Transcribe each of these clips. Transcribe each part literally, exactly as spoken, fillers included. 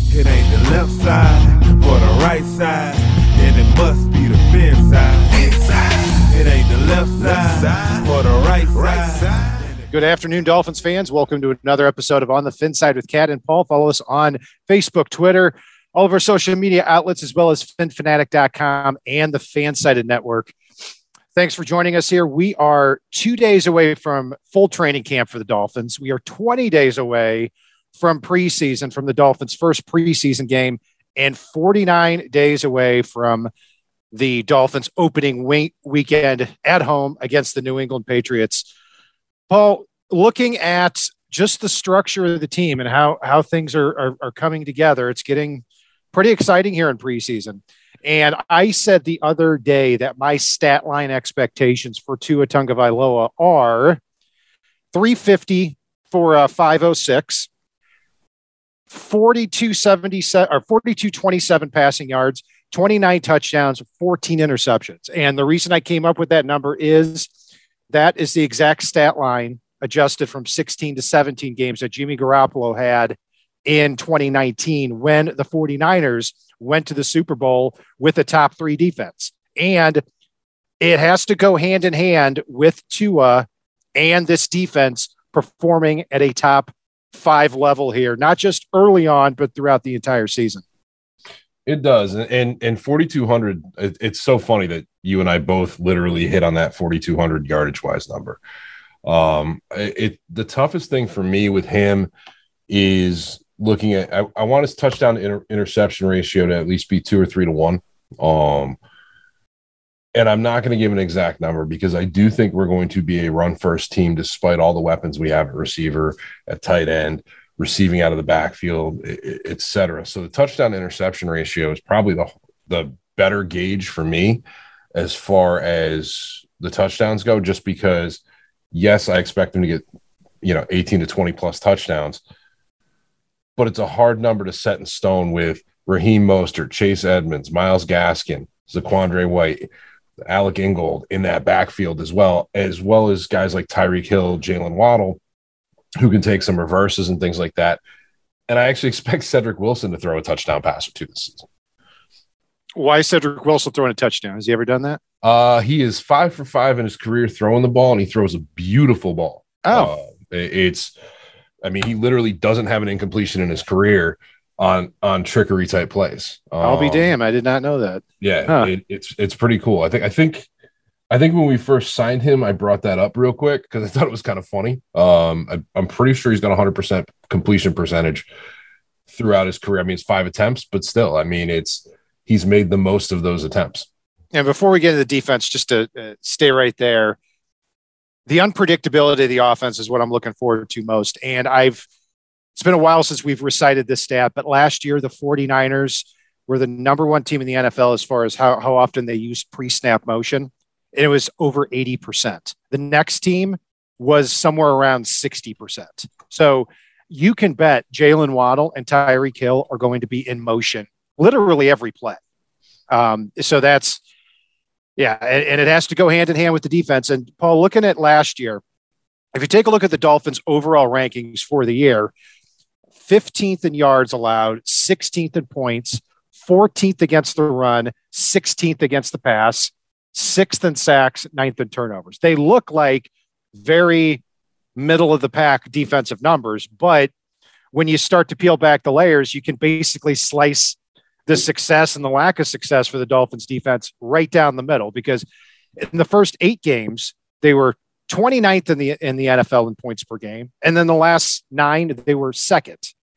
It ain't the left side or the right side, and it must be the fin side. It ain't the left side or the right side. Good afternoon, Dolphins fans. Welcome to another episode of On the Fin Side with Cat and Paul. Follow us on Facebook, Twitter, all of our social media outlets, as well as fin fanatic dot com and the Fansided Network. Thanks for joining us here. We are two days away from full training camp for the Dolphins. We are twenty days away from preseason, from the Dolphins' first preseason game, and forty-nine days away from the Dolphins' opening week- weekend at home against the New England Patriots. Paul, looking at just the structure of the team and how, how things are, are, are coming together, it's getting pretty exciting here in preseason. And I said the other day that my stat line expectations for Tua Tagovailoa are three fifty for a five oh six, forty-two seventy-seven or forty-two twenty-seven passing yards, twenty-nine touchdowns, fourteen interceptions. And the reason I came up with that number is that is the exact stat line adjusted from sixteen to seventeen games that Jimmy Garoppolo had in twenty nineteen when the 49ers went to the Super Bowl with a top three defense. And it has to go hand in hand with Tua and this defense performing at a top five level here, not just early on, but throughout the entire season. It does. And and forty-two hundred, it, it's so funny that you and I both literally hit on that forty-two hundred yardage wise number. Um, it the toughest thing for me with him is looking at, I, I want his touchdown to inter, interception ratio to at least be two or three to one. Um, and I'm not going to give an exact number because I do think we're going to be a run first team, despite all the weapons we have at receiver, at tight end, receiving out of the backfield, et cetera. So the touchdown interception ratio is probably the, the better gauge for me as far as the touchdowns go, just because, yes, I expect him to get, you know, eighteen to twenty plus touchdowns, but it's a hard number to set in stone with Raheem Mostert, Chase Edmonds, Myles Gaskin, Zaquandre White, Alec Ingold in that backfield as well, as well as guys like Tyreek Hill, Jalen Waddle, who can take some reverses and things like that. And I actually expect Cedric Wilson to throw a touchdown pass or two this season. Why is Cedric Wilson throwing a touchdown? Has he ever done that? Uh, he is five for five in his career throwing the ball, and he throws a beautiful ball. Oh, uh, it, it's, I mean, he literally doesn't have an incompletion in his career on on trickery type plays. Um, I'll be damned. I did not know that. Yeah, huh. it, it's it's pretty cool. I think I think I think when we first signed him, I brought that up real quick because I thought it was kind of funny. Um, I, I'm pretty sure he's got a hundred percent completion percentage throughout his career. I mean, it's five attempts, but still, I mean, it's he's made the most of those attempts. And before we get into the defense, just to uh, stay right there, the unpredictability of the offense is what I'm looking forward to most. And I've, it's been a while since we've recited this stat, but last year, the 49ers were the number one team in the N F L as far as how, how often they used pre-snap motion. And it was over eighty percent. The next team was somewhere around sixty percent. So you can bet Jalen Waddle and Tyreek Hill are going to be in motion literally every play. Um, so that's, yeah, and, and it has to go hand in hand with the defense. And Paul, looking at last year, if you take a look at the Dolphins' overall rankings for the year, fifteenth in yards allowed, sixteenth in points, fourteenth against the run, sixteenth against the pass, sixth in sacks, ninth in turnovers. They look like very middle of the pack defensive numbers, but when you start to peel back the layers, you can basically slice the success and the lack of success for the Dolphins defense right down the middle, because in the first eight games, they were twenty-ninth in the, in the N F L in points per game. And then the last nine, they were second.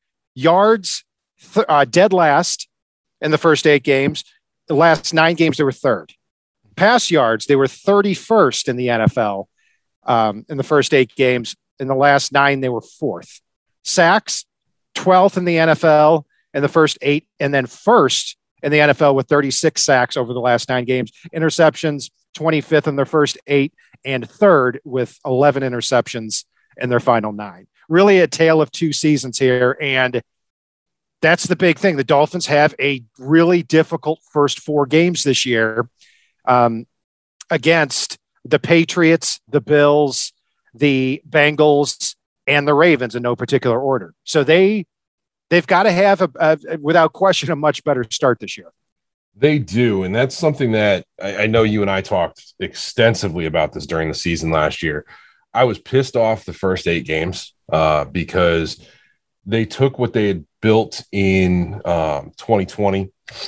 Yards, th- uh, dead last in the first eight games. The last nine games, they were third. Pass yards, they were thirty-first in the N F L um, in the first eight games. In the last nine, they were fourth. Sacks, twelfth in the N F L in the first eight, and then first in the N F L with thirty-six sacks over the last nine games. Interceptions, twenty-fifth in their first eight, and third with eleven interceptions in their final nine. Really a tale of two seasons here, and that's the big thing. The Dolphins have a really difficult first four games this year um, against the Patriots, the Bills, the Bengals, and the Ravens in no particular order. So they they've got to have a, a without question a much better start this year. They do, and that's something that I, I know you and I talked extensively about this during the season last year. I was pissed off the first eight games uh, because they took what they had built in um, twenty twenty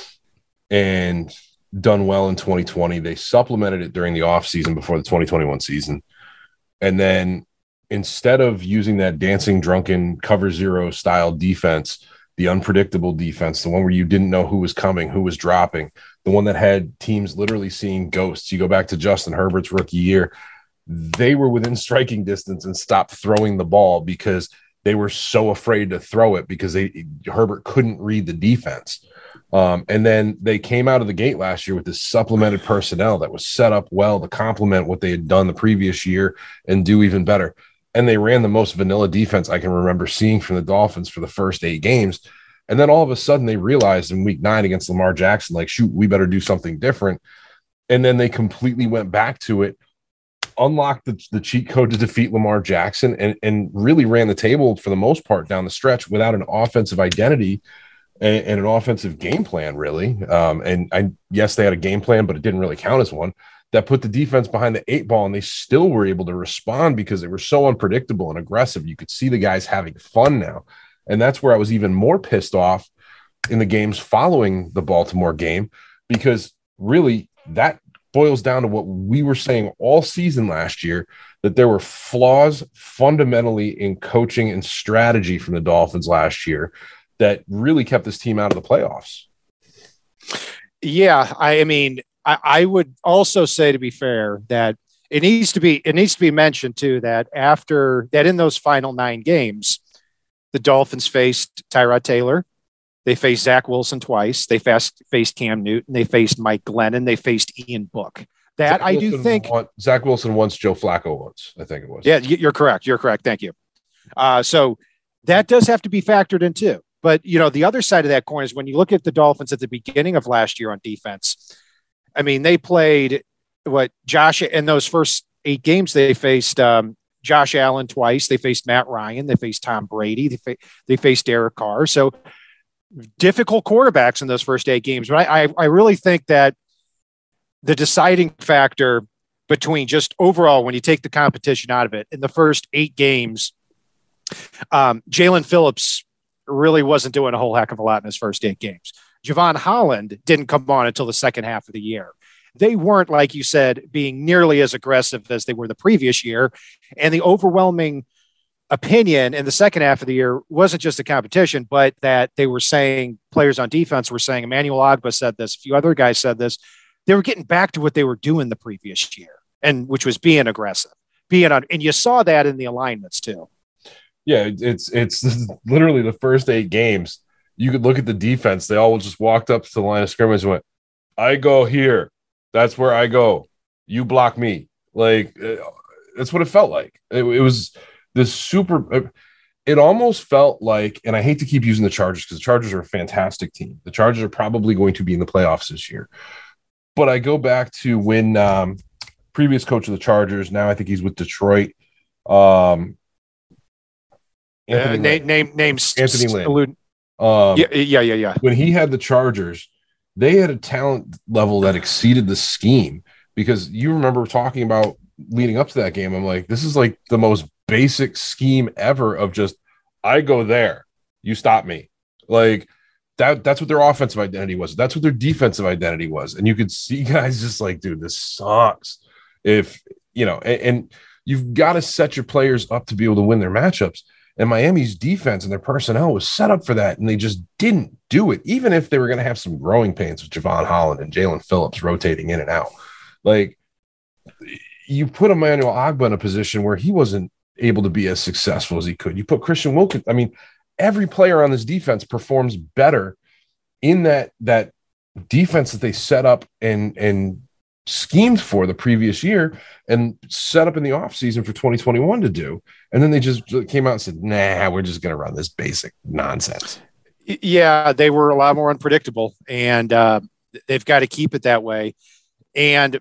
and done well in twenty twenty. They supplemented it during the offseason before the twenty twenty-one season. And then instead of using that dancing drunken cover zero style defense, the unpredictable defense, the one where you didn't know who was coming, who was dropping, the one that had teams literally seeing ghosts. You go back to Justin Herbert's rookie year, they were within striking distance and stopped throwing the ball because they were so afraid to throw it because they Herbert couldn't read the defense. Um, and then they came out of the gate last year with this supplemented personnel that was set up well to complement what they had done the previous year and do even better. And they ran the most vanilla defense I can remember seeing from the Dolphins for the first eight games. And then all of a sudden they realized in week nine against Lamar Jackson, like, shoot, we better do something different. And then they completely went back to it, unlocked the, the cheat code to defeat Lamar Jackson, and, and really ran the table for the most part down the stretch without an offensive identity and, and an offensive game plan, really. Um, and I, yes, they had a game plan, but it didn't really count as one. That put the defense behind the eight ball, and they still were able to respond because they were so unpredictable and aggressive. You could see the guys having fun now. And that's where I was even more pissed off in the games following the Baltimore game, because really that boils down to what we were saying all season last year, that there were flaws fundamentally in coaching and strategy from the Dolphins last year that really kept this team out of the playoffs. Yeah, I mean, I, I would also say, to be fair, that it needs to be it needs to be mentioned too that after that, in those final nine games, the Dolphins faced Tyrod Taylor, they faced Zach Wilson twice, they faced faced Cam Newton, they faced Mike Glennon, they faced Ian Book. That Zach I do Wilson think won, Zach Wilson once, Joe Flacco once, I think it was. Yeah, you're correct. You're correct. Thank you. Uh, so that does have to be factored in too. But you know, the other side of that coin is when you look at the Dolphins at the beginning of last year on defense. I mean, they played what Josh in those first eight games. They faced um, Josh Allen twice. They faced Matt Ryan. They faced Tom Brady. They, fa- they faced Derek Carr. So difficult quarterbacks in those first eight games. But I, I, I really think that the deciding factor between just overall, when you take the competition out of it, in the first eight games, um, Jalen Phillips really wasn't doing a whole heck of a lot in his first eight games. Javon Holland didn't come on until the second half of the year. They weren't, like you said, being nearly as aggressive as they were the previous year. And the overwhelming opinion in the second half of the year wasn't just the competition, but that they were saying, players on defense were saying, Emmanuel Ogbah said this, a few other guys said this, they were getting back to what they were doing the previous year, and which was being aggressive, being on, and you saw that in the alignments too. Yeah, it's it's literally the first eight games. You could look at the defense. They all just walked up to the line of scrimmage and went, I go here. That's where I go. You block me. Like, uh, that's what it felt like. It, it was this super uh, – it almost felt like – and I hate to keep using the Chargers because the Chargers are a fantastic team. The Chargers are probably going to be in the playoffs this year. But I go back to when um, previous coach of the Chargers, now I think he's with Detroit, um, Anthony uh, name, name, names Anthony Lynn. Allude. Um, yeah, yeah, yeah, yeah. When he had the Chargers, they had a talent level that exceeded the scheme, because you remember talking about leading up to that game. I'm like, this is like the most basic scheme ever of just, I go there, you stop me. Like that, that's what their offensive identity was. That's what their defensive identity was. And you could see guys just like, dude, this sucks. If, you know, and, and you've got to set your players up to be able to win their matchups. And Miami's defense and their personnel was set up for that, and they just didn't do it, even if they were going to have some growing pains with Javon Holland and Jalen Phillips rotating in and out. Like, you put Emmanuel Ogbah in a position where he wasn't able to be as successful as he could. You put Christian Wilkins. I mean, every player on this defense performs better in that that defense that they set up and and schemed for the previous year and set up in the offseason for twenty twenty-one to do. And then they just came out and said, nah, we're just going to run this basic nonsense. Yeah, they were a lot more unpredictable, and uh, they've got to keep it that way. And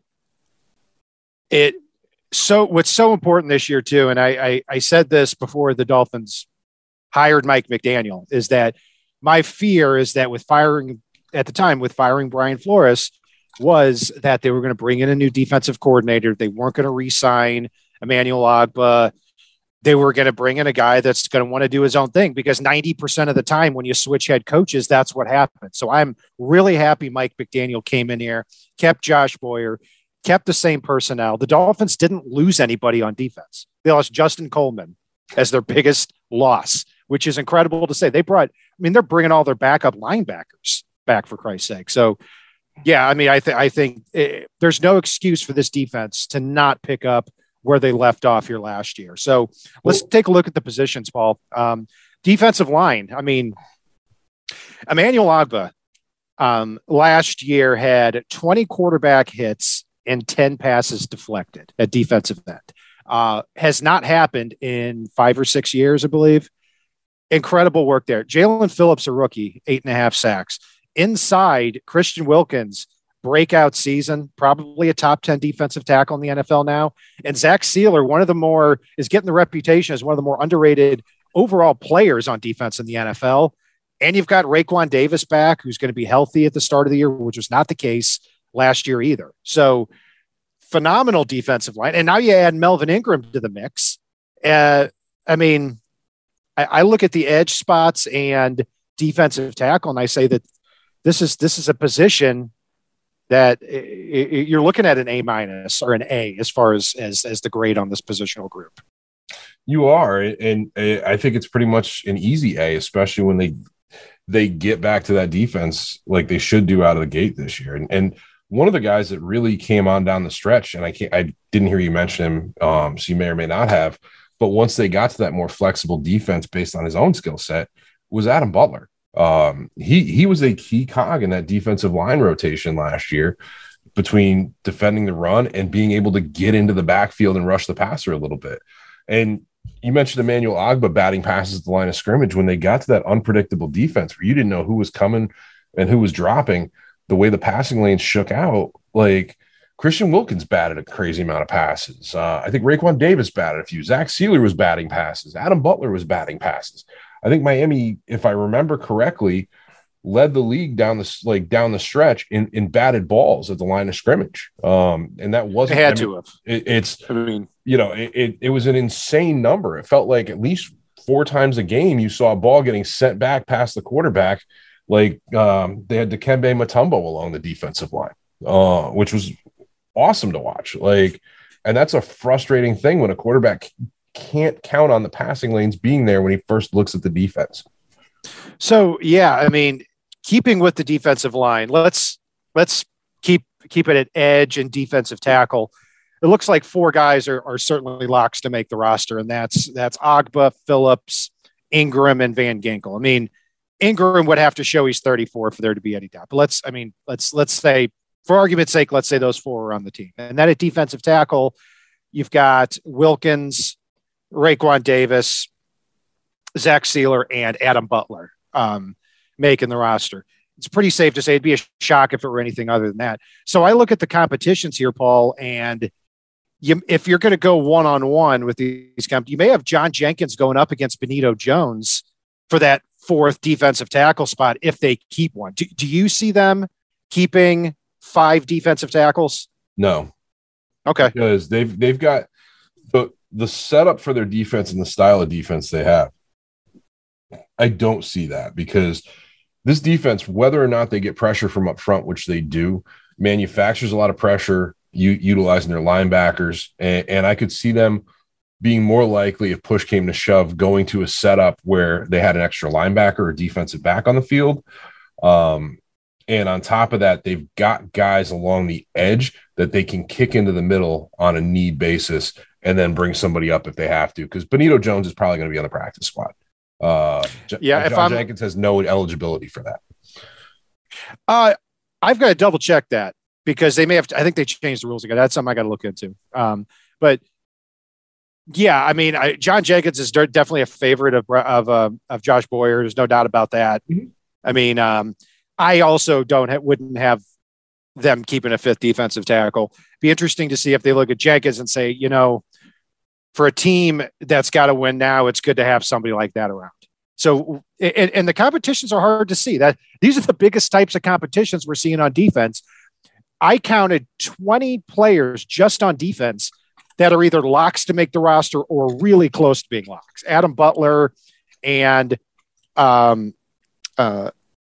it so what's so important this year too, and I, I, I said this before the Dolphins hired Mike McDaniel, is that my fear is that with firing at the time with firing Brian Flores was that they were going to bring in a new defensive coordinator. They weren't going to re-sign Emmanuel Ogbah. They were going to bring in a guy that's going to want to do his own thing, because ninety percent of the time when you switch head coaches, that's what happens. So I'm really happy Mike McDaniel came in here, kept Josh Boyer, kept the same personnel. The Dolphins didn't lose anybody on defense. They lost Justin Coleman as their biggest loss, which is incredible to say. They brought, I mean, they're bringing all their backup linebackers back, for Christ's sake. So, yeah, I mean, I, th- I think it, there's no excuse for this defense to not pick up where they left off here last year. So let's take a look at the positions, Paul. Um, defensive line. I mean, Emmanuel Ogbah um, last year had twenty quarterback hits and ten passes deflected at defensive end. Uh, has not happened in five or six years, I believe. Incredible work there. Jalen Phillips, a rookie, eight and a half sacks. Inside, Christian Wilkins, breakout season, probably a top ten defensive tackle in the N F L now. And Zach Sealer, one of the more, is getting the reputation as one of the more underrated overall players on defense in the N F L. And you've got Raekwon Davis back, who's going to be healthy at the start of the year, which was not the case last year either. So phenomenal defensive line. And now you add Melvin Ingram to the mix. Uh, I mean, I, I look at the edge spots and defensive tackle, and I say that this is, this is a position that you're looking at an A minus or an A as far as, as, as the grade on this positional group. You are. And I think it's pretty much an easy A, especially when they, they get back to that defense like they should do out of the gate this year. And, and one of the guys that really came on down the stretch, and I can't, I didn't hear you mention him, um, so you may or may not have, but once they got to that more flexible defense based on his own skill set, was Adam Butler. Um, he he was a key cog in that defensive line rotation last year between defending the run and being able to get into the backfield and rush the passer a little bit. And you mentioned Emmanuel Ogbah batting passes at the line of scrimmage. When they got to that unpredictable defense where you didn't know who was coming and who was dropping, the way the passing lanes shook out, like Christian Wilkins batted a crazy amount of passes. Uh, I think Raekwon Davis batted a few. Zach Sealer was batting passes. Adam Butler was batting passes. I think Miami, if I remember correctly, led the league down the like down the stretch in, in batted balls at the line of scrimmage. Um, and that wasn't they had I mean, to have. It, it's I mean, you know, it, it it was an insane number. It felt like at least four times a game you saw a ball getting sent back past the quarterback. Like um, they had Dikembe Mutombo along the defensive line, uh, which was awesome to watch. Like, and that's a frustrating thing when a quarterback can't count on the passing lanes being there when he first looks at the defense. So, yeah, I mean, keeping with the defensive line, let's, let's keep, keep it at edge and defensive tackle. It looks like four guys are, are certainly locks to make the roster. And that's, that's Ogbah, Phillips, Ingram, and Van Ginkel. I mean, Ingram would have to show he's thirty-four for there to be any doubt, but let's, I mean, let's, let's say for argument's sake, let's say those four are on the team. And then at defensive tackle, you've got Wilkins, Raekwon Davis, Zach Sealer, and Adam Butler um, making the roster. It's pretty safe to say it'd be a shock if it were anything other than that. So I look at the competitions here, Paul, and you, if you're going to go one-on-one with these companies, you may have John Jenkins going up against Benito Jones for that fourth defensive tackle spot if they keep one. Do, do you see them keeping five defensive tackles? No. Okay. Because they've they've got the the setup for their defense and the style of defense they have. I don't see that, because this defense, whether or not they get pressure from up front, which they do, manufactures a lot of pressure, you, utilizing their linebackers. And, and I could see them being more likely, if push came to shove, going to a setup where they had an extra linebacker or defensive back on the field. Um, and on top of that, they've got guys along the edge that they can kick into the middle on a need basis and then bring somebody up if they have to, because Benito Jones is probably going to be on the practice squad. Uh, yeah, John if I'm, Jenkins has no eligibility for that. Uh, I've got to double check that, because they may have. To, I think they changed the rules again. That's something I got to look into. Um, but yeah, I mean, I, John Jenkins is definitely a favorite of of uh, of Josh Boyer. There's no doubt about that. Mm-hmm. I mean, um, I also don't have, wouldn't have them keeping a fifth defensive tackle. Be interesting to see if they look at Jenkins and say, you know, for a team that's got to win now, it's good to have somebody like that around. So, and, and the competitions are hard to see. That these are the biggest types of competitions we're seeing on defense. I counted twenty players just on defense that are either locks to make the roster or really close to being locks. Adam Butler and um, uh,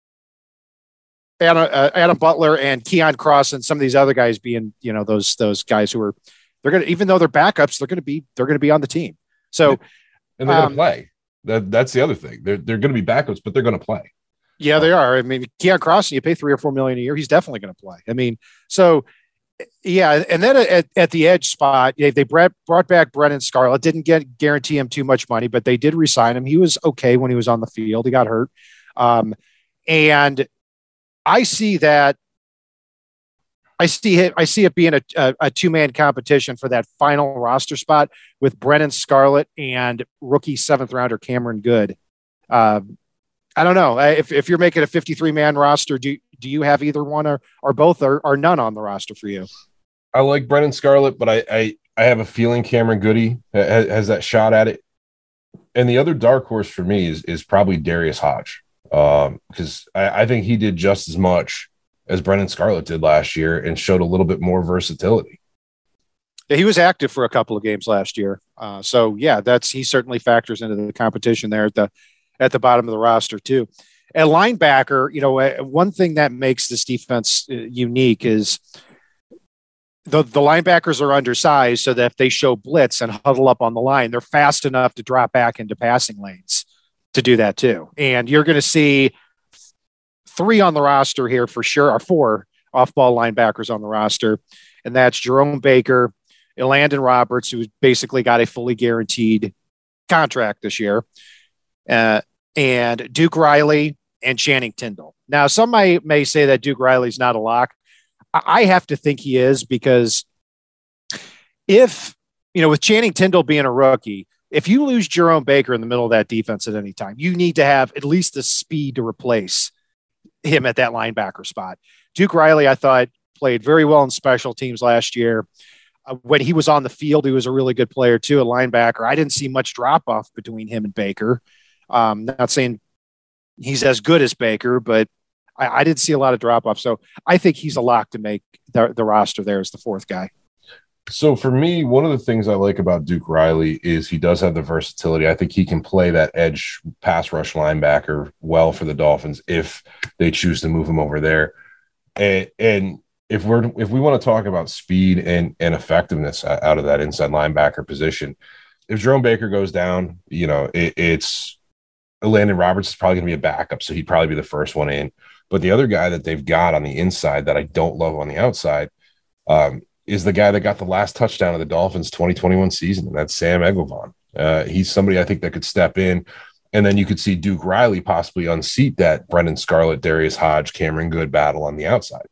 Adam, uh, Adam Butler and Keon Cross and some of these other guys being, you know, those those guys who are they're gonna, even though they're backups, they're gonna be they're gonna be on the team. So and they're gonna um, play. That that's the other thing. They're they're gonna be backups, but they're gonna play. Yeah, they are. I mean, Keon Cross, you pay three or four million a year, he's definitely going to play. I mean, so yeah, and then at, at the edge spot, they, they brought, brought back Brennan Scarlett. Didn't get guarantee him too much money, but they did re-sign him. He was okay when he was on the field. He got hurt, um, and I see that. I see it. I see it being a, a, a two-man competition for that final roster spot with Brennan Scarlett and rookie seventh rounder Cameron Good. Uh, I don't know if, if you're making a fifty-three man roster, do, do you have either one or, or both or, or none on the roster for you? I like Brennan Scarlett, but I, I, I have a feeling Cameron Goody has, has that shot at it. And the other dark horse for me is, is probably Darius Hodge. Um, because I, I think he did just as much as Brennan Scarlett did last year and showed a little bit more versatility. Yeah, he was active for a couple of games last year. Uh, so yeah, that's, he certainly factors into the competition there at the, at the bottom of the roster too. At linebacker, you know, one thing that makes this defense unique is the, the linebackers are undersized so that if they show blitz and huddle up on the line, they're fast enough to drop back into passing lanes to do that too. And you're going to see three on the roster here for sure, or four off-ball linebackers on the roster. And that's Jerome Baker, Elandon Roberts, who basically got a fully guaranteed contract this year. Uh, and Duke Riley and Channing Tindall. Now, some may, may say that Duke Riley's not a lock. I, I have to think he is, because if, you know, with Channing Tindall being a rookie, if you lose Jerome Baker in the middle of that defense at any time, you need to have at least the speed to replace him at that linebacker spot. Duke Riley, I thought, played very well in special teams last year. Uh, when he was on the field, he was a really good player too, a linebacker. I didn't see much drop off between him and Baker. Um, not saying he's as good as Baker, but I, I didn't see a lot of drop off. So I think he's a lock to make the, the roster there as the fourth guy. So for me, one of the things I like about Duke Riley is he does have the versatility. I think he can play that edge pass rush linebacker well for the Dolphins if they choose to move him over there. And, and if we're if we want to talk about speed and, and effectiveness out of that inside linebacker position, if Jerome Baker goes down, you know, it, it's Landon Roberts is probably going to be a backup, so he'd probably be the first one in. But the other guy that they've got on the inside that I don't love on the outside um, is the guy that got the last touchdown of the Dolphins twenty twenty-one season, and that's Sam Eguavoen. Uh, he's somebody I think that could step in, and then you could see Duke Riley possibly unseat that Brendan Scarlett, Darius Hodge, Cameron Good battle on the outside.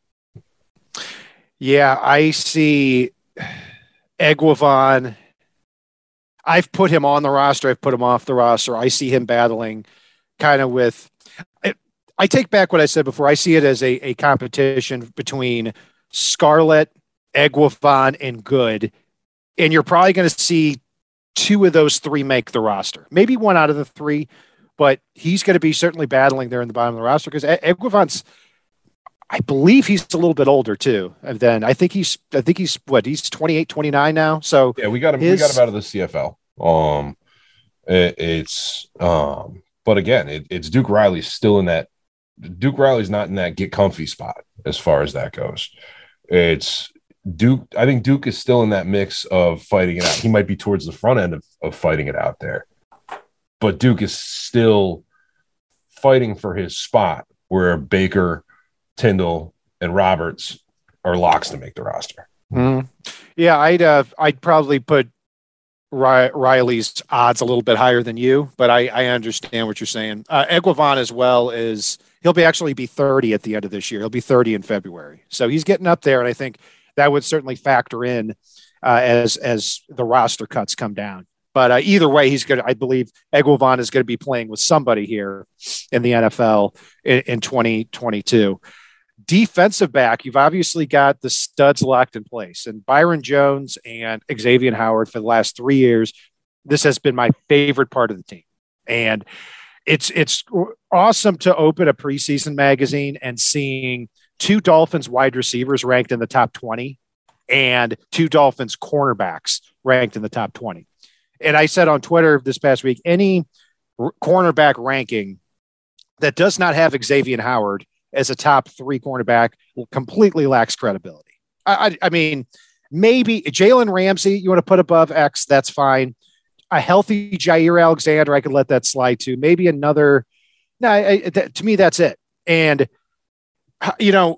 Yeah, I see Eguavoen. I've put him on the roster. I've put him off the roster. I see him battling kind of with I, I take back what I said before. I see it as a, a competition between Scarlett, Eguavoen, and Good. And you're probably going to see two of those three make the roster. Maybe one out of the three, but he's going to be certainly battling there in the bottom of the roster because Eguavoen's, I believe he's a little bit older too. And then I think he's, I think he's what, he's twenty-eight, twenty-nine now. So yeah, we got him, his, we got him out of the C F L. Um, it, it's, um, but again, it, it's Duke Riley's still in that. Duke Riley's not in that get comfy spot as far as that goes. It's Duke. I think Duke is still in that mix of fighting it out. He might be towards the front end of, of fighting it out there, but Duke is still fighting for his spot where Baker, Tindall, and Roberts are locks to make the roster. Mm. Yeah, I'd uh, I'd probably put Ry- Riley's odds a little bit higher than you, but I, I understand what you're saying. Uh, Eguavoen as well is he'll be actually be thirty at the end of this year. He'll be thirty in February, so he's getting up there, and I think that would certainly factor in uh, as as the roster cuts come down. But uh, either way, he's going to, I believe Eguavoen is going to be playing with somebody here in the N F L in, in twenty twenty-two. Defensive back, you've obviously got the studs locked in place, and Byron Jones and Xavier Howard for the last three years. This has been my favorite part of the team. And it's it's awesome to open a preseason magazine and seeing two Dolphins wide receivers ranked in the top twenty and two Dolphins cornerbacks ranked in the top twenty. And I said on Twitter this past week, any r- cornerback ranking that does not have Xavier Howard as a top three cornerback completely lacks credibility. I, I, I mean, maybe Jalen Ramsey, you want to put above X, that's fine. A healthy Jair Alexander, I could let that slide too. Maybe another. No, I, that, to me, that's it. And, you know,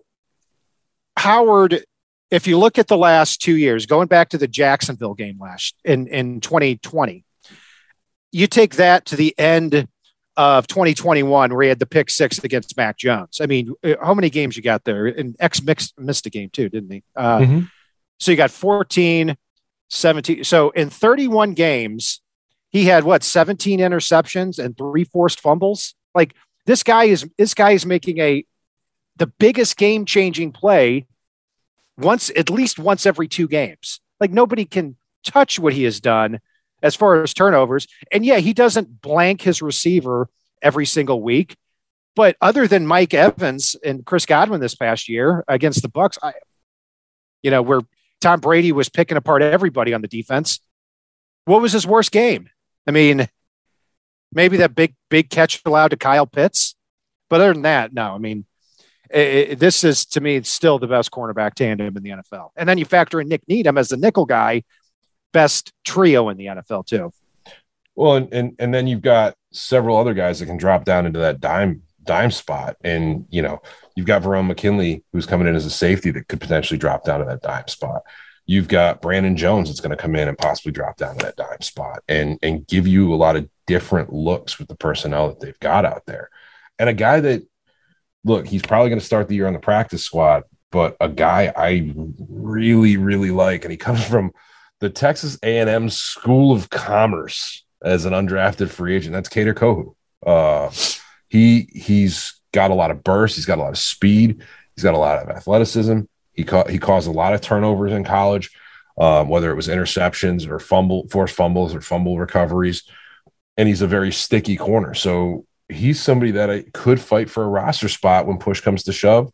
Howard, if you look at the last two years, going back to the Jacksonville game last in, in twenty twenty, you take that to the end of twenty twenty-one, where he had the pick six against Mac Jones. I mean, how many games you got there? And X mixed, missed a game too, didn't he? Uh, mm-hmm. So you got fourteen, seventeen. So in thirty-one games, he had what, seventeen interceptions and three forced fumbles. Like this guy is, this guy is making a, the biggest game changing play once, at least once every two games. Like nobody can touch what he has done as far as turnovers. And yeah, he doesn't blank his receiver every single week, but other than Mike Evans and Chris Godwin this past year against the Bucs, I, you know, where Tom Brady was picking apart everybody on the defense. What was his worst game? I mean, maybe that big, big catch allowed to Kyle Pitts, but other than that, no, I mean, it, it, this is to me still the best cornerback tandem in the N F L. And then you factor in Nick Needham as the nickel guy, best trio in the N F L too. Well, and, and, and then you've got several other guys that can drop down into that dime, dime spot. And, you know, you've got Verone McKinley, who's coming in as a safety that could potentially drop down to that dime spot. You've got Brandon Jones that's going to come in and possibly drop down to that dime spot and, and give you a lot of different looks with the personnel that they've got out there. And a guy that, look, he's probably going to start the year on the practice squad, but a guy I really, really like, and he comes from the Texas A and M School of Commerce as an undrafted free agent. That's Kader Kohou. Uh, he, he's got a lot of burst. He's got a lot of speed. He's got a lot of athleticism. He ca- he caused a lot of turnovers in college, um, whether it was interceptions or fumble, forced fumbles or fumble recoveries. And he's a very sticky corner. So he's somebody that I could fight for a roster spot when push comes to shove.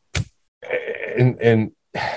And, and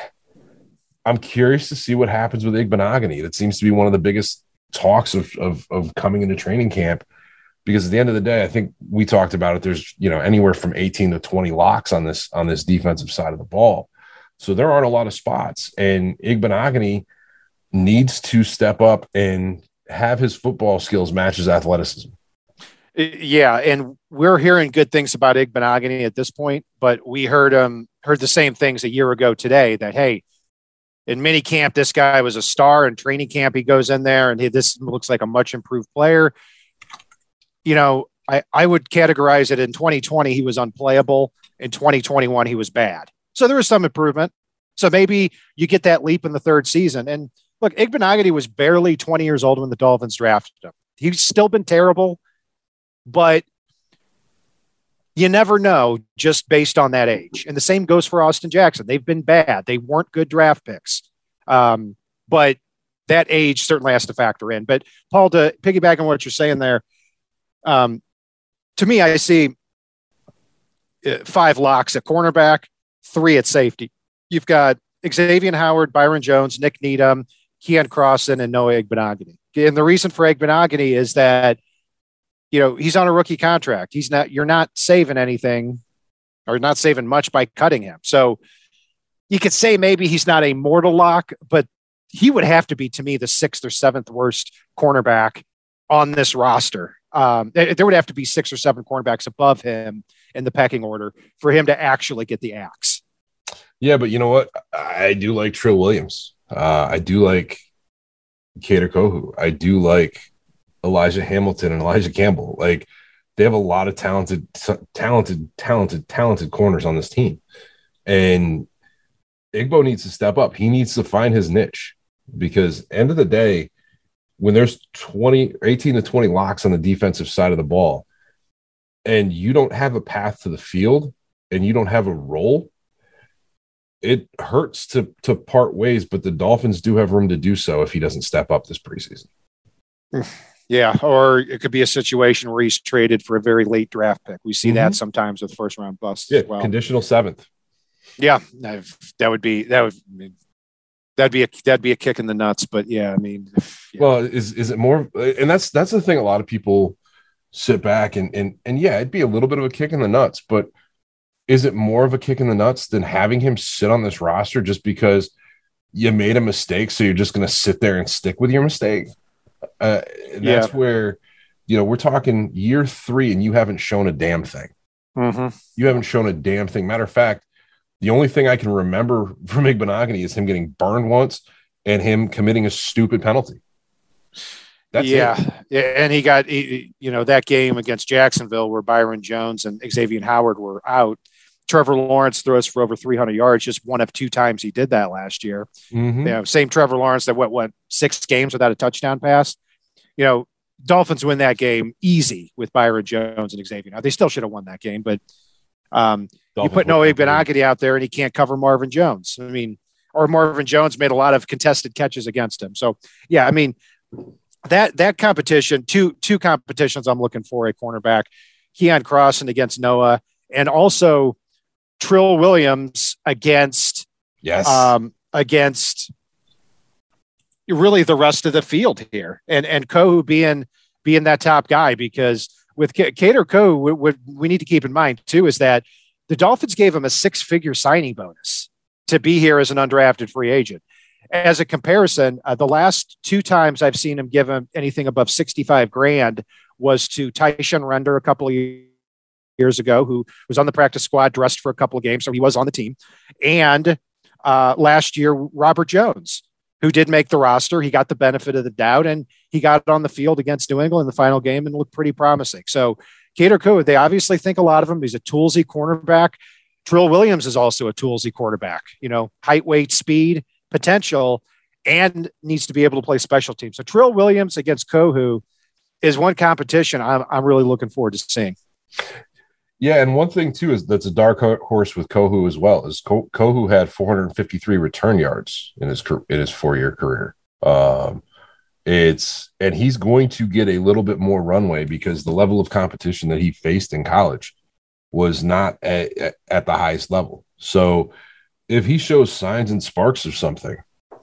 I'm curious to see what happens with Igbinoghene. That seems to be one of the biggest talks of, of, of coming into training camp, because at the end of the day, I think we talked about it. There's, you know, anywhere from eighteen to twenty locks on this, on this defensive side of the ball. So there aren't a lot of spots, and Igbinoghene needs to step up and have his football skills match his athleticism. Yeah, and we're hearing good things about Igbinoghene at this point, but we heard um heard the same things a year ago today that, hey, in mini camp, this guy was a star. In training camp, he goes in there and he, this looks like a much improved player. You know, I, I would categorize it in twenty twenty, he was unplayable. In twenty twenty-one, he was bad. So there was some improvement. So maybe you get that leap in the third season. And look, Igbinoghene was barely twenty years old when the Dolphins drafted him. He's still been terrible, but you never know just based on that age. And the same goes for Austin Jackson. They've been bad. They weren't good draft picks. Um, but that age certainly has to factor in. But Paul, to piggyback on what you're saying there, um, to me, I see five locks at cornerback, three at safety. You've got Xavier Howard, Byron Jones, Nick Needham, Keon Crossan, and Noah Igbinoghene. And the reason for Igbinoghene is that, you know, he's on a rookie contract. He's not, you're not saving anything or not saving much by cutting him. So you could say maybe he's not a mortal lock, but he would have to be, to me, the sixth or seventh worst cornerback on this roster. Um, there would have to be six or seven cornerbacks above him in the pecking order for him to actually get the axe. Yeah, but you know what? I do like Trill Williams. Uh, I do like Kader Kohou. I do like Elijah Hamilton and Elijah Campbell. Like, they have a lot of talented, talented, talented, talented corners on this team. And Igbo needs to step up. He needs to find his niche, because end of the day, when there's twenty, eighteen to twenty locks on the defensive side of the ball, and you don't have a path to the field and you don't have a role, it hurts to, to part ways, but the Dolphins do have room to do so if he doesn't step up this preseason. Yeah, or it could be a situation where he's traded for a very late draft pick. We see Mm-hmm. that sometimes with first round busts Yeah, as well. conditional seventh. Yeah, that would be that would that'd be a that'd be a kick in the nuts. But yeah, I mean, yeah. Well, is is it more? And that's that's the thing. A lot of people sit back and and and yeah, it'd be a little bit of a kick in the nuts. But is it more of a kick in the nuts than having him sit on this roster just because you made a mistake? So you're just going to sit there and stick with your mistake? Uh, that's Yeah. where, you know, we're talking year three and you haven't shown a damn thing. Mm-hmm. You haven't shown a damn thing. Matter of fact, the only thing I can remember from Igbinoghene is him getting burned once and him committing a stupid penalty. That's yeah. it. Yeah, and he got he, you know that game against Jacksonville where Byron Jones and Xavier Howard were out. Trevor Lawrence throws for over three hundred yards, just one of two times he did that last year. Mm-hmm. You know, same Trevor Lawrence that went, what, six games without a touchdown pass. You know, Dolphins win that game easy with Byron Jones and Xavier. Now, they still should have won that game, but um, you put Noah Igbinoghene out there and he can't cover Marvin Jones. I mean, or Marvin Jones made a lot of contested catches against him. So, yeah, I mean, that that competition, two two competitions I'm looking for a cornerback, Keon Crossan against Noah, and also Trill Williams against yes um, against really the rest of the field here, and and Kohu being being that top guy, because with K- Kader Kohu, what we need to keep in mind too is that the Dolphins gave him a six figure signing bonus to be here as an undrafted free agent. As a comparison, uh, the last two times I've seen him give him anything above sixty-five grand was to Tyshawn Render a couple of years years ago, who was on the practice squad, dressed for a couple of games. So he was on the team. And uh, last year, Robert Jones, who did make the roster. He got the benefit of the doubt and he got on the field against New England in the final game and looked pretty promising. So Kader Kohu, they obviously think a lot of him. He's a toolsy cornerback. Trill Williams is also a toolsy quarterback, you know, height, weight, speed, potential, and needs to be able to play special teams. So Trill Williams against Kohu is one competition I'm, I'm really looking forward to seeing. Yeah, and one thing too is that's a dark horse with Kohu as well. Is Ko- Kohu had four hundred fifty-three return yards in his in his four year career. Um, it's and he's going to get a little bit more runway because the level of competition that he faced in college was not at, at, at the highest level. So if he shows signs and sparks of something,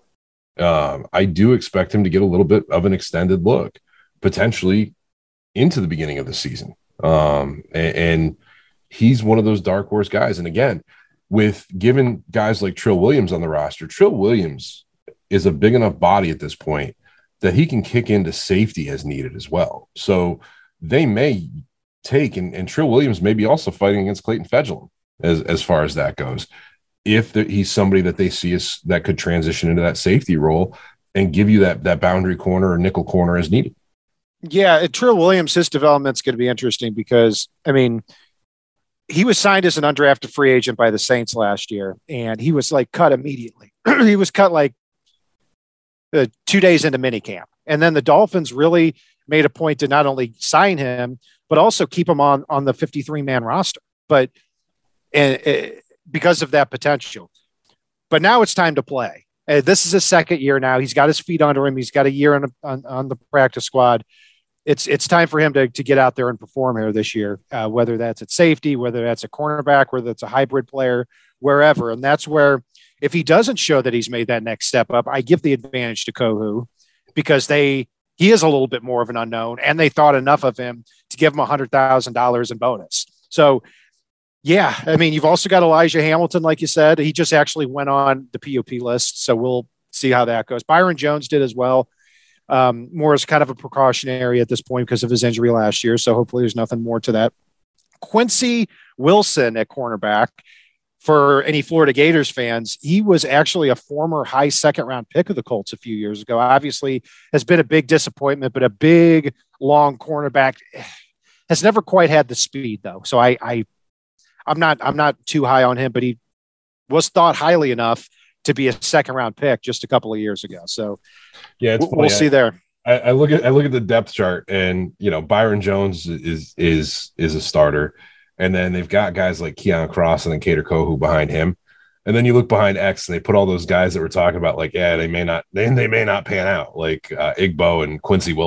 um, I do expect him to get a little bit of an extended look, potentially into the beginning of the season. Um, and, and he's one of those dark horse guys. And again, with given guys like Trill Williams on the roster, Trill Williams is a big enough body at this point that he can kick into safety as needed as well. So they may take, and, and Trill Williams may be also fighting against Clayton Fedgelin as, as far as that goes. If the, he's somebody that they see as that could transition into that safety role and give you that, that boundary corner or nickel corner as needed. Yeah, Trill Williams, his development's going to be interesting because, I mean, he was signed as an undrafted free agent by the Saints last year, and he was like cut immediately. He was cut like uh, two days into minicamp. And then the Dolphins really made a point to not only sign him, but also keep him on, on the fifty-three man roster. But and uh, because of that potential. But now it's time to play. Uh, this is his second year now. He's got his feet under him. He's got a year on, on, on the practice squad. It's it's time for him to, to get out there and perform here this year, uh, whether that's at safety, whether that's a cornerback, whether it's a hybrid player, wherever. And that's where, if he doesn't show that he's made that next step up, I give the advantage to Kohu because they he is a little bit more of an unknown, and they thought enough of him to give him one hundred thousand dollars in bonus. So, yeah, I mean, you've also got Elijah Hamilton, like you said. He just actually went on the P O P list, so we'll see how that goes. Byron Jones did as well. Um, more as kind of a precautionary at this point because of his injury last year. So hopefully there's nothing more to that. Quincy Wilson at cornerback, for any Florida Gators fans, he was actually a former high second round pick of the Colts a few years ago. Obviously has been a big disappointment, but a big, long cornerback. Has never quite had the speed though. So I, I I'm not, I'm not too high on him, but he was thought highly enough to be a second round pick just a couple of years ago. So yeah, it's we'll, we'll see there. I, I look at, I look at the depth chart and, you know, Byron Jones is, is, is a starter. And then they've got guys like Keon Crossan and Kader Kohu behind him. And then you look behind X and they put all those guys that we're talking about, like, yeah, they may not, they, they may not pan out, like uh, Igbo and Quincy Wilson.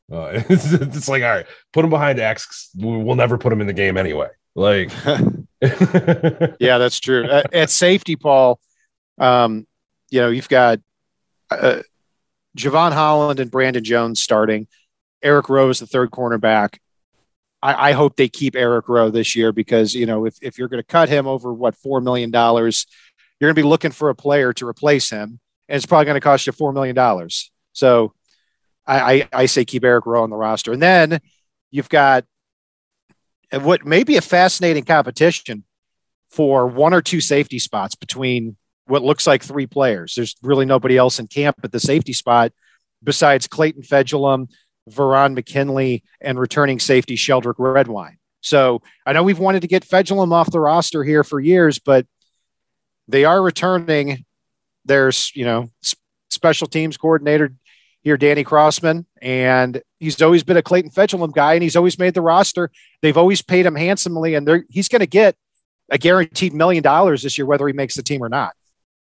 Uh, it's, it's like, all right, put him behind X. We'll never put him in the game anyway. Like, yeah, that's true. Uh, at safety, Paul, um, you know, you've got uh, Javon Holland and Brandon Jones starting. Eric Rowe is the third cornerback. I, I hope they keep Eric Rowe this year because, you know, if, if you're going to cut him over, what, four million dollars, you're going to be looking for a player to replace him, and it's probably going to cost you four million dollars. So I, I, I say keep Eric Rowe on the roster. And then you've got what may be a fascinating competition for one or two safety spots between what looks like three players. There's really nobody else in camp at the safety spot besides Clayton Fedulum, Veron McKinley, and returning safety Sheldrick Redwine. So I know we've wanted to get Fedulum off the roster here for years, but they are returning. There's, you know, special teams coordinator here, Danny Crossman, and he's always been a Clayton Fedulum guy, and he's always made the roster. They've always paid him handsomely, and they're, he's going to get a guaranteed million dollars this year, whether he makes the team or not.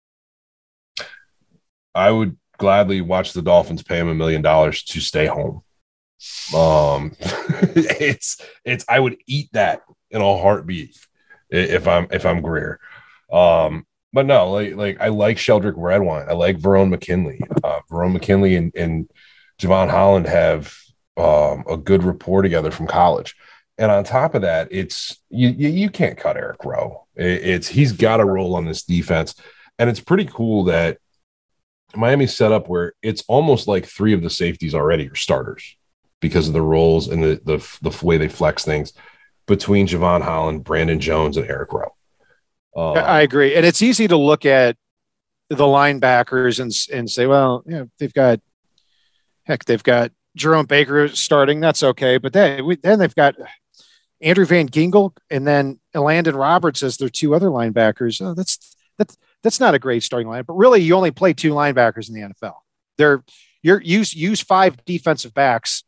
I would gladly watch the Dolphins pay him a million dollars to stay home. Um, it's it's I would eat that in a heartbeat if I'm if I'm Greer. Um, but no, like like I like Sheldrick Redwine. I like Verone McKinley. Uh, Verone McKinley and, and Javon Holland have um, a good rapport together from college. And on top of that, it's you you, you can't cut Eric Rowe. It, it's he's got a role on this defense, and it's pretty cool that Miami's set up where it's almost like three of the safeties already are starters because of the roles and the the, the way they flex things between Javon Holland, Brandon Jones, and Eric Rowe. Um, I agree. And it's easy to look at the linebackers and, and say, well, you know, they've got, heck, they've got Jerome Baker starting. That's okay. But then, we, then they've got Andrew Van Ginkel and then Landon Roberts as their two other linebackers. Oh, that's, that's, that's not a great starting line, but really you only play two linebackers in the N F L. They're you're use, use five defensive backs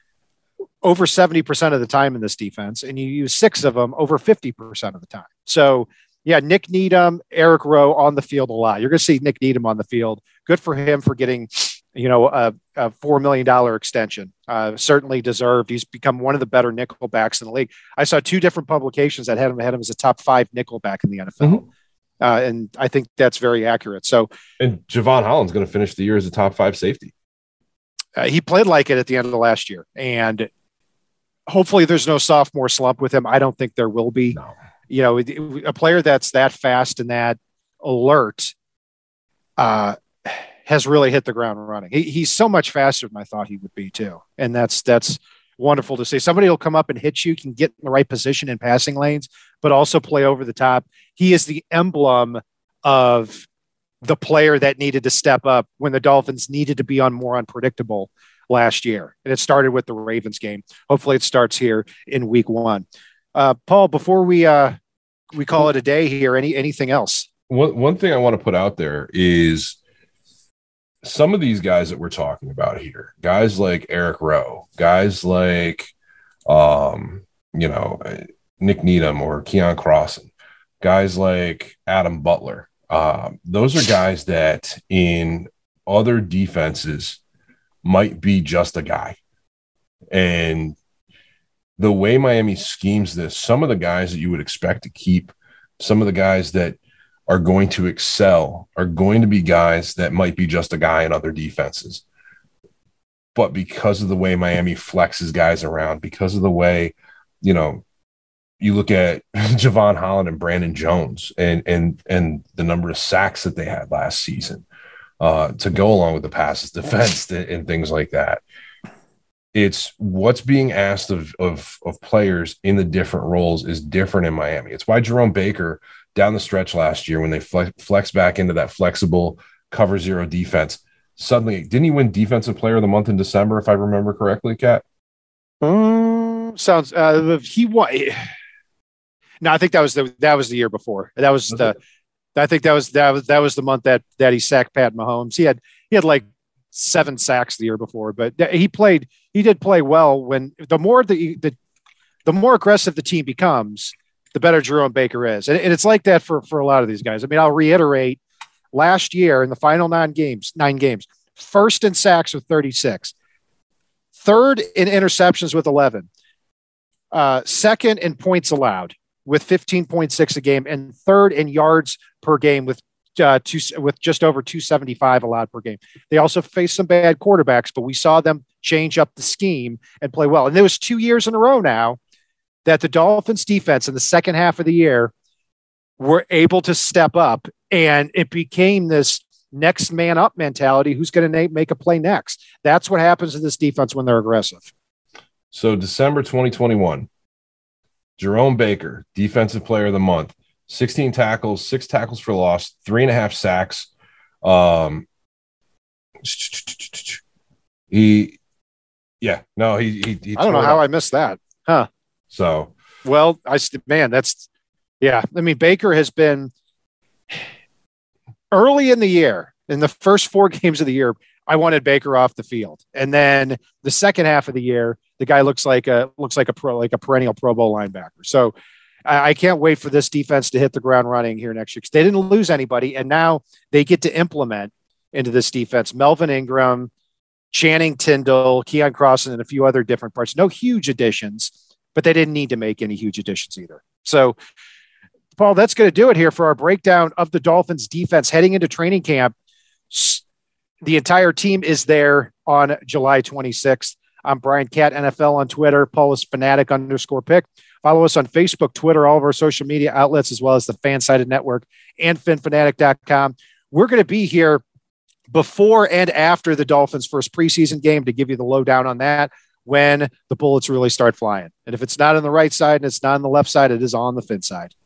over seventy percent of the time in this defense, and you use six of them over fifty percent of the time. So yeah, Nick Needham, Eric Rowe on the field a lot. You're going to see Nick Needham on the field. Good for him for getting, you know, a, a four million dollars extension. Uh, certainly deserved. He's become one of the better nickel backs in the league. I saw two different publications that had him, had him as a top five nickel back in the N F L. Mm-hmm. Uh, and I think that's very accurate. So, and Javon Holland's going to finish the year as a top five safety. Uh, he played like it at the end of the last year, and hopefully there's no sophomore slump with him. I don't think there will be. No. You know, a player that's that fast and that alert uh, has really hit the ground running. He, he's so much faster than I thought he would be too. And that's, that's wonderful to see. Somebody will come up and hit you, can get in the right position in passing lanes, but also play over the top. He is the emblem of the player that needed to step up when the Dolphins needed to be on more unpredictable last year. And it started with the Ravens game. Hopefully it starts here in week one. Uh, Paul, before we uh, we call it a day here, any anything else? One one thing I want to put out there is some of these guys that we're talking about here, guys like Eric Rowe, guys like um, you know, Nick Needham or Keon Crossan, guys like Adam Butler. Um, those are guys that in other defenses might be just a guy. And the way Miami schemes this, some of the guys that you would expect to keep, some of the guys that are going to excel are going to be guys that might be just a guy in other defenses. But because of the way Miami flexes guys around, because of the way, you know, you look at Javon Holland and Brandon Jones and and and the number of sacks that they had last season uh, to go along with the passes defense and, and things like that. It's what's being asked of, of, of players in the different roles is different in Miami. It's why Jerome Baker down the stretch last year, when they flex, flex back into that flexible cover zero defense, suddenly, didn't he win defensive player of the month in December, if I remember correctly, Kat? Um, sounds, uh, he won. No, I think that was the, that was the year before. That was, was the, it? I think that was, that was, that was the month that, that he sacked Pat Mahomes. He had, he had like seven sacks the year before, but he played, he did play well. When the more the, the, the more aggressive the team becomes, the better Jerome Baker is. And, and it's like that for, for a lot of these guys. I mean, I'll reiterate, last year in the final nine games, nine games, first in sacks with thirty-six, third in interceptions with eleven, uh, second in points allowed with fifteen point six a game, and third in yards per game with uh, two, with just over two seventy-five allowed per game. They also faced some bad quarterbacks, but we saw them change up the scheme and play well. And there was two years in a row now that the Dolphins defense in the second half of the year were able to step up, and it became this next man up mentality. Who's going to make a play next? That's what happens to this defense when they're aggressive. So December twenty twenty-one, Jerome Baker, defensive player of the month, sixteen tackles, six tackles for loss, three and a half sacks. Um, he, yeah, no, he, he, he I don't know how I missed that. Huh. So, well, I, man, that's, yeah. I mean, Baker has been early in the year, in the first four games of the year, I wanted Baker off the field. And then the second half of the year, the guy looks like a, looks like a pro, like a perennial Pro Bowl linebacker. So I, I can't wait for this defense to hit the ground running here next year, because they didn't lose anybody. And now they get to implement into this defense Melvin Ingram, Channing Tindall, Keon Crossan, and a few other different parts. No huge additions, but they didn't need to make any huge additions either. So, Paul, that's going to do it here for our breakdown of the Dolphins defense heading into training camp. The entire team is there on July twenty-sixth. I'm Brian Catt, N F L on Twitter. Paul is fanatic underscore pick. Follow us on Facebook, Twitter, all of our social media outlets, as well as the Fansided Network and fin fanatic dot com. We're going to be here before and after the Dolphins' first preseason game to give you the lowdown on that when the bullets really start flying. And if it's not on the right side and it's not on the left side, it is on the fin side.